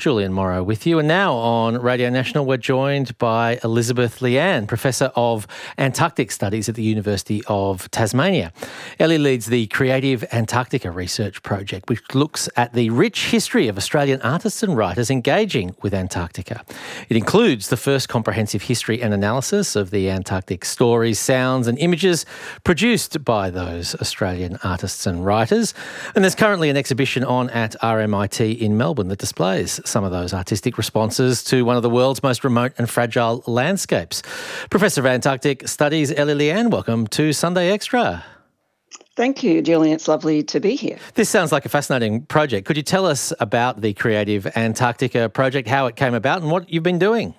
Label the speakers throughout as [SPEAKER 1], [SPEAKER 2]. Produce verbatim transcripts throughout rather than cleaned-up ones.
[SPEAKER 1] Julian Morrow with you. And now on Radio National, we're joined by Elizabeth Liane, Professor of Antarctic Studies at the University of Tasmania. Ellie leads the Creative Antarctica Research Project, which looks at the rich history of Australian artists and writers engaging with Antarctica. It includes the first comprehensive history and analysis of the Antarctic stories, sounds and images produced by those Australian artists and writers. And there's currently an exhibition on at R M I T in Melbourne that displays some of those artistic responses to one of the world's most remote and fragile landscapes. Professor of Antarctic Studies, Ellie Liane, welcome to Sunday Extra.
[SPEAKER 2] Thank you, Julian. It's lovely to be here.
[SPEAKER 1] This sounds like a fascinating project. Could you tell us about the Creative Antarctica project, how it came about and what you've been doing?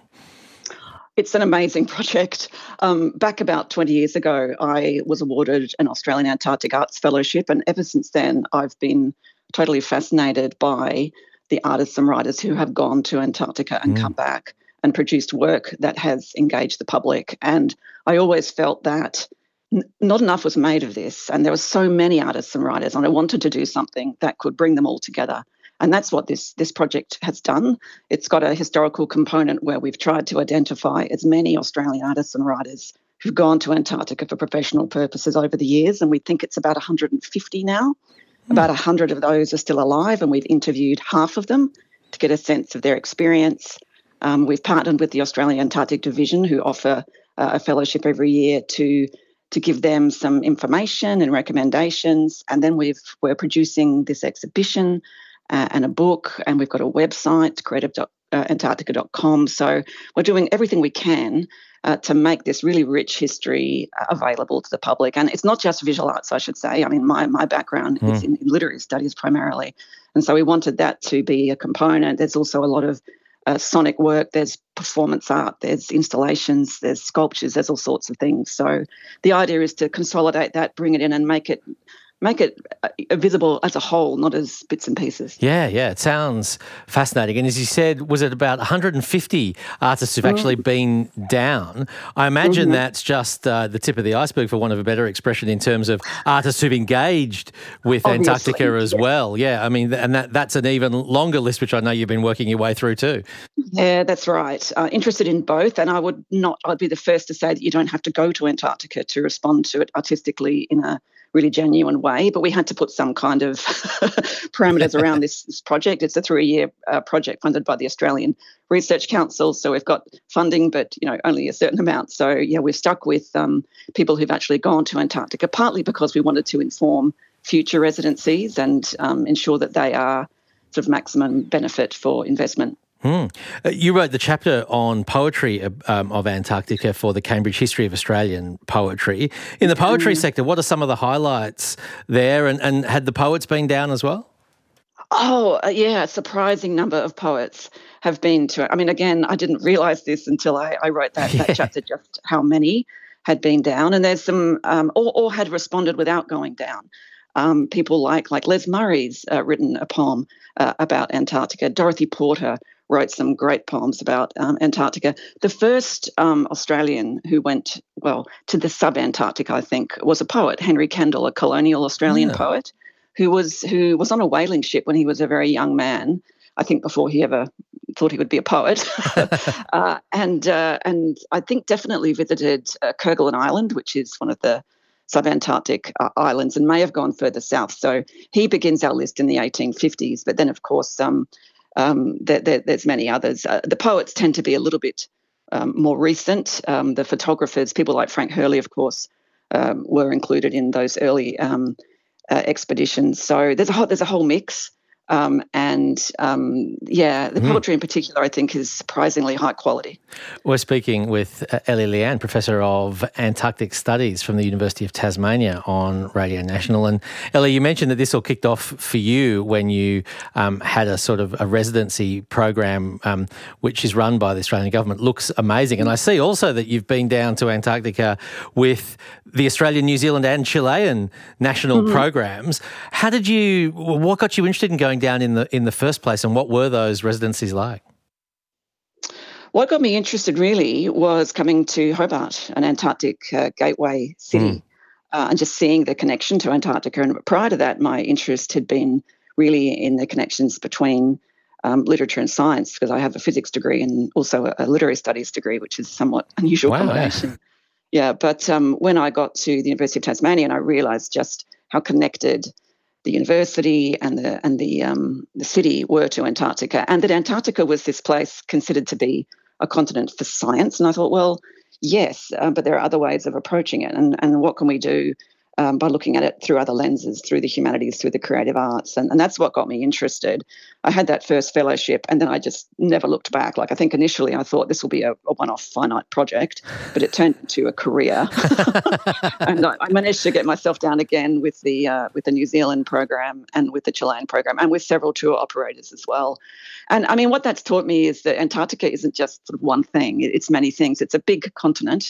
[SPEAKER 2] It's an amazing project. Um, back about twenty years ago, I was awarded an Australian Antarctic Arts Fellowship, and ever since then, I've been totally fascinated by the artists and writers who have gone to Antarctica and mm. come back and produced work that has engaged the public. And I always felt that n- not enough was made of this, and there were so many artists and writers, and I wanted to do something that could bring them all together. And that's what this this project has done. It's got a historical component where we've tried to identify as many Australian artists and writers who've gone to Antarctica for professional purposes over the years, and we think it's about one hundred fifty now. Mm. About one hundred of those are still alive, and we've interviewed half of them to get a sense of their experience. Um, we've partnered with the Australian Antarctic Division, who offer uh, a fellowship every year to to give them some information and recommendations. And then we've we're producing this exhibition Uh, and a book, and we've got a website, creative antarctica dot com. So we're doing everything we can uh, to make this really rich history uh, available to the public. And it's not just visual arts, I should say. I mean, my my background mm. is in, in literary studies primarily. And so we wanted that to be a component. There's also a lot of uh, sonic work, there's performance art, there's installations, there's sculptures, there's all sorts of things. So the idea is to consolidate that, bring it in and make it make it visible as a whole, not as bits and pieces.
[SPEAKER 1] Yeah, yeah, it sounds fascinating. And as you said, was it about one hundred fifty artists who've actually been down? I imagine mm-hmm. that's just uh, the tip of the iceberg, for want of a better expression, in terms of artists who've engaged with Obviously, Antarctica as yes. well. Yeah, I mean, and that that's an even longer list, which I know you've been working your way through too.
[SPEAKER 2] Yeah, that's right. Uh, interested in both, and I would not, I'd be the first to say that you don't have to go to Antarctica to respond to it artistically in a really genuine way, but we had to put some kind of parameters around this, this project. It's a three-year uh, project funded by the Australian Research Council, so we've got funding, but you know only a certain amount. So yeah, we're stuck with um, people who've actually gone to Antarctica, partly because we wanted to inform future residencies and um, ensure that they are sort of maximum benefit for investment.
[SPEAKER 1] Hmm. Uh, you wrote the chapter on poetry um, of Antarctica for the Cambridge History of Australian Poetry. In the poetry mm. sector, what are some of the highlights there? And, and had the poets been down as well?
[SPEAKER 2] Oh, uh, yeah, a surprising number of poets have been to it. I mean, again, I didn't realise this until I, I wrote that, that yeah. chapter, just how many had been down. And there's some, um, or, or had responded without going down. Um, people like, like Les Murray's uh, written a poem uh, about Antarctica. Dorothy Porter wrote some great poems about um, Antarctica. The first um, Australian who went, well, to the sub-Antarctic, I think, was a poet, Henry Kendall, a colonial Australian yeah. poet, who was who was on a whaling ship when he was a very young man, I think before he ever thought he would be a poet. uh, and uh, and I think definitely visited uh, Kerguelen Island, which is one of the sub-Antarctic uh, islands, and may have gone further south. So he begins our list in the eighteen fifties, but then, of course, um, Um, there, there, there's many others. Uh, the poets tend to be a little bit um, more recent. Um, the photographers, people like Frank Hurley, of course, um, were included in those early um, uh, expeditions. So there's a whole, there's a whole mix. Um, and, um, yeah, the poetry mm. in particular, I think, is surprisingly high quality.
[SPEAKER 1] We're speaking with uh, Ellie Liane, Professor of Antarctic Studies from the University of Tasmania on Radio National. And, Ellie, you mentioned that this all kicked off for you when you um, had a sort of a residency program um, which is run by the Australian government. Looks amazing. And I see also that you've been down to Antarctica with the Australian, New Zealand and Chilean national mm-hmm. programs. How did you, what got you interested in going down in the in the first place, and what were those residencies like?
[SPEAKER 2] What got me interested really was coming to Hobart, an Antarctic uh, gateway city, mm. uh, and just seeing the connection to Antarctica. And prior to that, my interest had been really in the connections between um, literature and science, because I have a physics degree and also a, a literary studies degree, which is a somewhat unusual
[SPEAKER 1] Wow.
[SPEAKER 2] combination. Yeah, but um, when I got to the University of Tasmania, and I realised just how connected the university and the and the um, the city were to Antarctica, and that Antarctica was this place considered to be a continent for science. And I thought, well, yes, uh, but there are other ways of approaching it, and and what can we do um, by looking at it through other lenses, through the humanities, through the creative arts, and and that's what got me interested. I had that first fellowship, and then I just never looked back. Like I think initially I thought this will be a, a one-off finite project, but it turned into a career, and I, I managed to get myself down again with the uh, with the New Zealand program and with the Chilean program and with several tour operators as well. And I mean, what that's taught me is that Antarctica isn't just sort of one thing; it's many things. It's a big continent.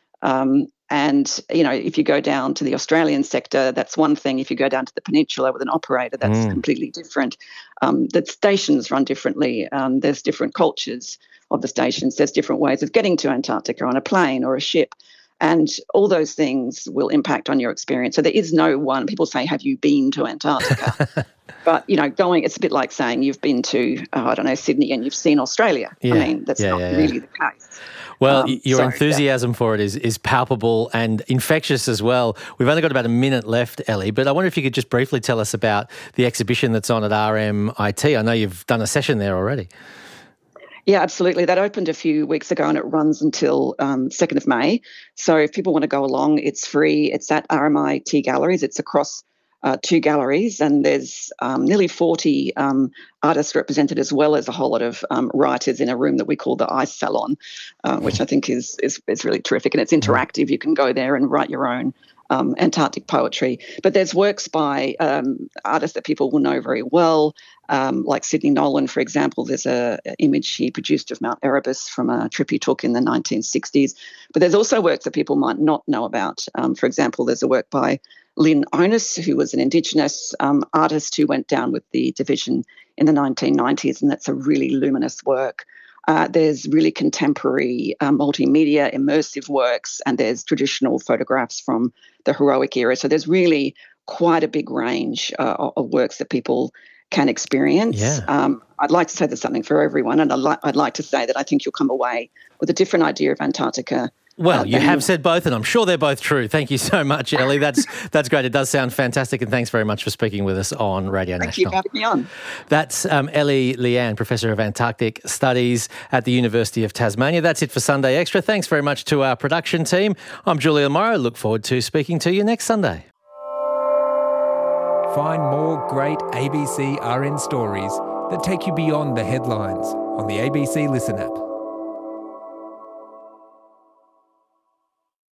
[SPEAKER 2] Um, and, you know, if you go down to the Australian sector, that's one thing. If you go down to the peninsula with an operator, that's mm. completely different. Um, the stations run differently. Um, there's different cultures of the stations. There's different ways of getting to Antarctica on a plane or a ship. And all those things will impact on your experience. So there is no one. People say, have you been to Antarctica? But, you know, going, it's a bit like saying you've been to, oh, I don't know, Sydney and you've seen Australia.
[SPEAKER 1] Yeah.
[SPEAKER 2] I mean, that's
[SPEAKER 1] yeah,
[SPEAKER 2] not
[SPEAKER 1] yeah, yeah.
[SPEAKER 2] really the case.
[SPEAKER 1] Well,
[SPEAKER 2] um,
[SPEAKER 1] your
[SPEAKER 2] so,
[SPEAKER 1] enthusiasm
[SPEAKER 2] yeah.
[SPEAKER 1] for it is is palpable and infectious as well. We've only got about a minute left, Ellie, but I wonder if you could just briefly tell us about the exhibition that's on at R M I T. I know you've done a session there already.
[SPEAKER 2] Yeah, absolutely. That opened a few weeks ago and it runs until um, second of May. So if people want to go along, it's free. It's at R M I T Galleries. It's across uh, two galleries, and there's um, nearly forty um, artists represented, as well as a whole lot of um, writers in a room that we call the Ice Salon, uh, which I think is, is is really terrific. And it's interactive. You can go there and write your own Um, Antarctic poetry. But there's works by um, artists that people will know very well, um, like Sidney Nolan, for example. There's a, a image he produced of Mount Erebus from a trip he took in the nineteen sixties. But there's also works that people might not know about. Um, for example, there's a work by Lynn Onus, who was an Indigenous um, artist who went down with the division in the nineteen nineties, and that's a really luminous work. Uh, there's really contemporary uh, multimedia immersive works, and there's traditional photographs from the heroic era. So there's really quite a big range uh, of works that people can experience.
[SPEAKER 1] Yeah.
[SPEAKER 2] Um, I'd like to say there's something for everyone, and I'd, li- I'd like to say that I think you'll come away with a different idea of Antarctica.
[SPEAKER 1] Well,
[SPEAKER 2] uh,
[SPEAKER 1] you have said both, and I'm sure they're both true. Thank you so much, Ellie. That's that's great. It does sound fantastic, and thanks very much for speaking with us on Radio
[SPEAKER 2] Thank
[SPEAKER 1] National.
[SPEAKER 2] Thank you for having me on.
[SPEAKER 1] That's um, Ellie Liane, Professor of Antarctic Studies at the University of Tasmania. That's it for Sunday Extra. Thanks very much to our production team. I'm Julia Morrow. Look forward to speaking to you next Sunday.
[SPEAKER 3] Find more great A B C R N stories that take you beyond the headlines on the A B C Listen app.